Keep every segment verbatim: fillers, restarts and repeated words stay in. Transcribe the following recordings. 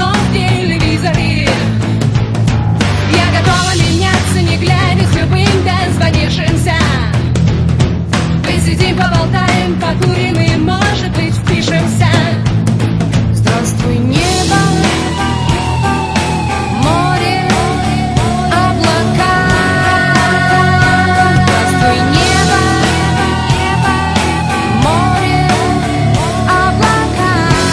кино, в телевизоре. Я готова меняться, не глядя, с любым дозвонившимся. Посидим, поболтаем, покурим и, может быть, впишемся. Здравствуй, небо, море, облака. Здравствуй, небо, море, облака.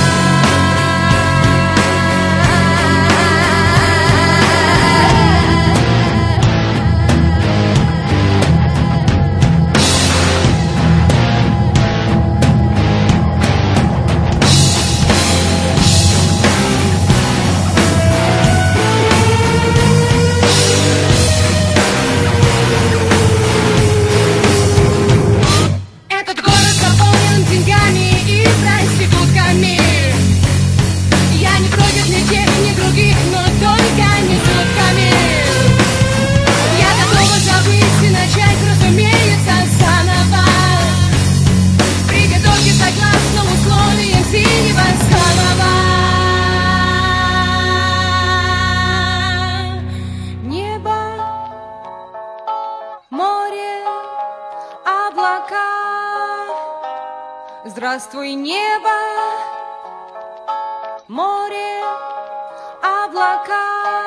Этот город заполнен деньгами и проститутками. Я не против ни тех, ни других, но только не сутками. Я готова забыть и начать, разумеется, заново. Приготовьте согласно условиям синего самого. Небо, море, облака. Здравствуй, небо, море, облака.